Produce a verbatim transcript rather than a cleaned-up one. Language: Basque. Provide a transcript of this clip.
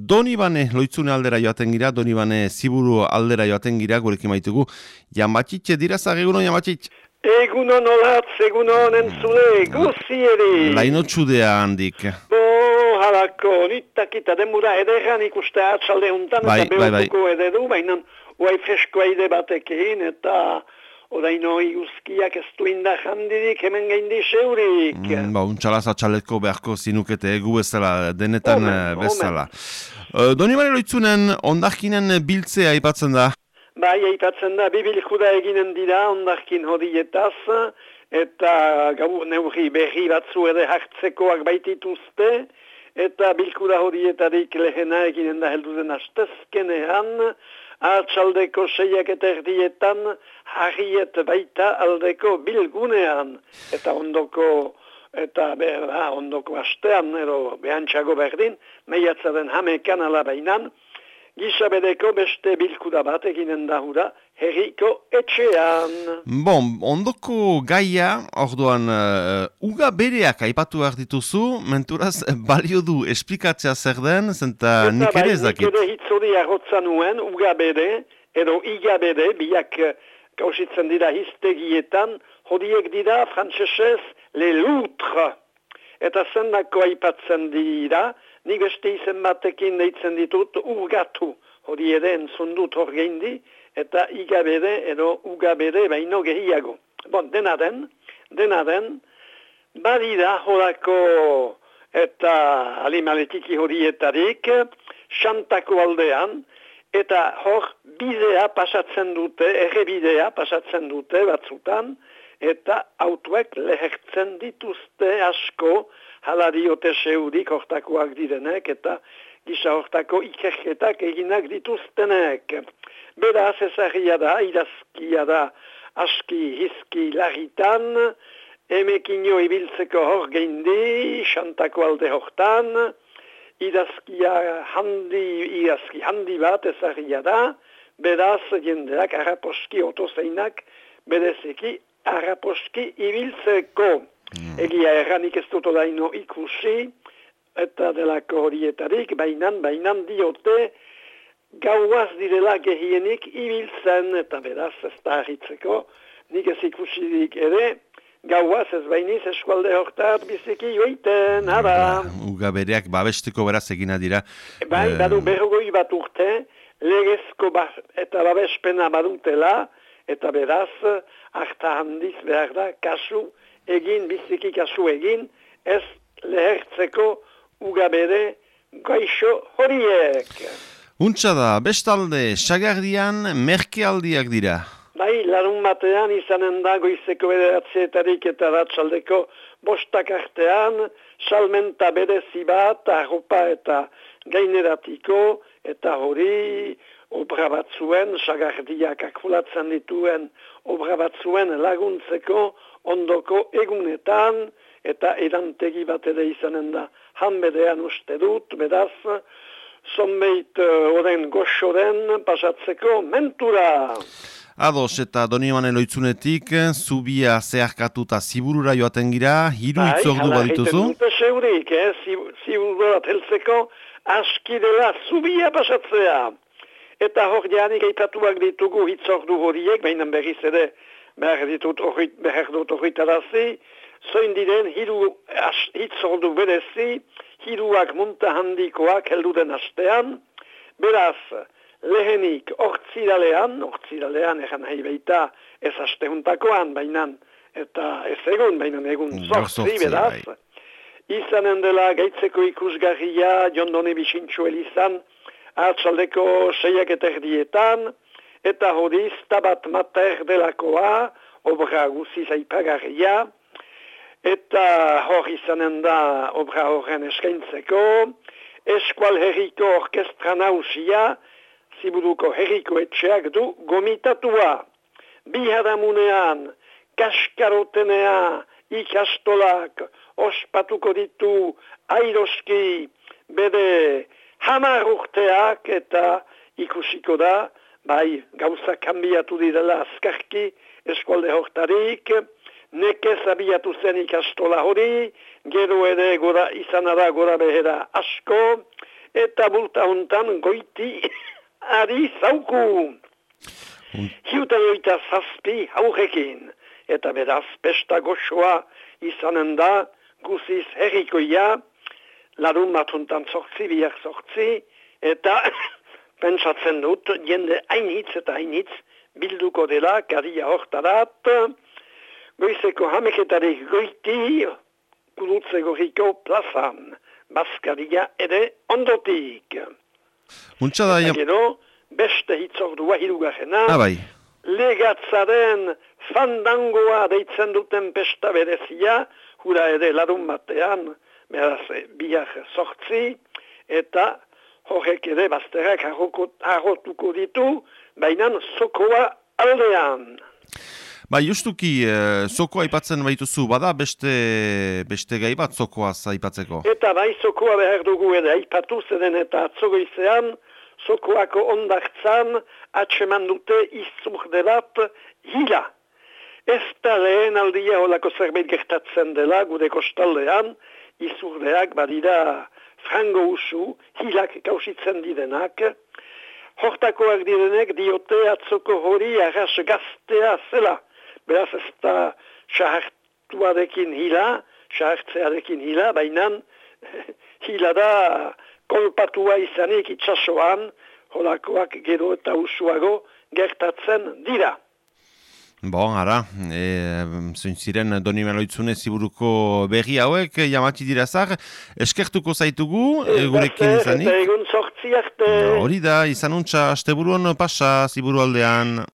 Donibane loitzune aldera joaten gira, Donibane ziburu aldera joaten gira, gurekin maitugu. Jamatxitxe dira zageguno, Jamatxitx? Egunon olatz, egunon entzule, guzi eri. Laino txudea handik. Bo, halako, nitakita demura ederran ikuste atxalde huntan, bai, eta bai, bai. behutuko ededu, baina uai freskoa ide batekin, eta oraino iguzkiak ez du indar handirik, hemen gaindi seurik. Mm, ba, untxalaz atxaleko beharko zinukete egu bezala, denetan Omen, bezala. Uh, Donibane loitzunen ondakinen biltzea aipatzen da. Bai, aipatzen da, bibilkuda eginen dira ondarkin hodietaz, eta gau neurri berri batzu ere hartzekoak baitituzte, eta bilkuda hodietarik lehena eginen da helduzen astezkenean, atxaldeko seiak eta erdietan, harriet baita aldeko bilgunean, eta ondoko, eta berda, ondoko astean, ero behantxago berdin, meiatzaren hamekan alabainan, Gizabedeko beste bilkuda bat eginen da hura, herriko etxean. Bon, ondoko gaia, orduan, uh, uga bereak aipatu behar dituzu, menturaz, balio du esplikatzea zer den, zenta nik ere ez dakit. Eta bai, nik ere hitzori arrotzan nuen, uga bere, edo iga bere, biak kausitzen dira hiztegietan, hodiek dira, frantsesez, le loutre. Eta zendako aipatzen dira, nik beste izen batekin deitzen ditut urgatu, hori ere entzun dut hor geindi, eta igabere edo ugabere baino gehiago. Bon, dena den, dena den, badira horako eta alimaletiki horietarik, xantako aldean, eta hor bidea pasatzen dute, errebidea pasatzen dute batzutan, eta autoek lehertzen dituzte asko, hala diote seurik hortakoak direnek, eta gisa hortako ikerketak eginak dituztenek. Beraz ezagia da, idazkia da, aski, hizki, lagitan, emekino ibiltzeko hor geindi, xantako alde hortan, idazkia handi, idazki handi bat ezagia da, beraz jendeak araposki otozeinak, berezeki araposki ibiltzeko. Mm. Egia erranik ez dut odaino ikusi, eta delako horietarik, bainan, bainan diote, gauaz direla gehienik ibiltzen, eta beraz ez da harritzeko, nik ez ikusirik ere, gauaz ez bainiz eskualde hortat biziki joiten, hara. Uga bereak babesteko beraz egina dira. Bai, e... badu berrogoi bat urte, legezko ba, eta babespena badutela, eta beraz, harta handiz behar da, kasu, egin, biziki kasu egin, ez lehertzeko ugabere gaixo horiek. Untsa da, bestalde, sagardian merkealdiak dira. Bai, larun batean izanen da goizeko bederatzietarik eta ratzaldeko bostak artean, salmenta berezi bat, arropa eta gaineratiko, eta hori obra batzuen, sagardiak akulatzen dituen obra batzuen laguntzeko, ondoko egunetan, eta erantegi bat ere izanen da hanbedean uste dut, beraz, zonbeit oren goxoren pasatzeko mentura. Ados, eta Donibane loitzunetik, zubia zeharkatuta ziburura joaten gira, hiru itzordu badituzu? Bai, hala dute seurik, eh? Ziburura heltzeko aski dela zubia pasatzea. Eta hor janik aipatuak ditugu hitzordu horiek, baina berriz ere, behar ditut horrit, behar dut horritarazi, zoin diren hiru hitzordu berezi, hiruak munta handikoak helduden astean, beraz, lehenik ortziralean, ortziralean egan nahi baita ez astehuntakoan, bainan, eta ez egun, bainan egun zortzi, beraz, bai. Izanen dela gaitzeko ikusgarria, jondone bisintxo elizan, atxaldeko seiak eta erdietan, eta horiz tabat mater delakoa, obra guziz aipagarria, eta hor izanen da obra horren eskaintzeko, eskual herriko orkestra nausia, ziburuko herriko etxeak du gomitatua. Biharamunean, kaskarotenea, ikastolak, ospatuko ditu, airoski, bere hamar urteak eta ikusiko da, bai, gauza kanbiatu direla azkarki, eskualde hortarik, nekez abiatu zen ikastola hori, gero ere gora, izan da gora behera asko, eta bulta hontan goiti ari zauku. Hiutan oita zazpi haurekin, eta beraz pesta goxoa izanen da, guziz herrikoia, larun bat hontan zortzi, biak zortzi, eta pentsatzen dut, jende hainitz eta hainitz bilduko dela, karia hortarat, goizeko hameketarik goiti, gurutze gorriko plazan, Baskaria ere ondotik. Untsa da... Eta gero, beste hitzordua hirugarrena, ah, bai. Legatzaren fandangoa deitzen duten pesta berezia, hura ere larun batean, beraz, biak sortzi, eta horrek ere bazterrak harrotuko ditu, baina zokoa aldean. Ba, justuki, eh, zokoa aipatzen baituzu, bada beste, beste gai bat zokoaz aipatzeko? Eta bai, zokoa behar dugu ere aipatu zeden eta atzogoizean, zokoako ondartzan atseman dute izurdelat hila. Ez da lehen aldia holako zerbait gertatzen dela gure kostaldean, izurdeak badira frango usu, hilak kausitzen direnak. Hortakoak direnek diote atzoko hori arras gaztea zela. Beraz ez da sahartuarekin hila, sahartzearekin hila, baina hila da kolpatua izanik itsasoan, holakoak gero eta usuago gertatzen dira. Bon, ara, e, zoin Doni Meloitzune ziburuko berri hauek, jamati dira zar, eskertuko zaitugu, e, gurekin izanik. Eta egun sortzi arte. Hori da, izanuntza, asteburuan pasa ziburu aldean.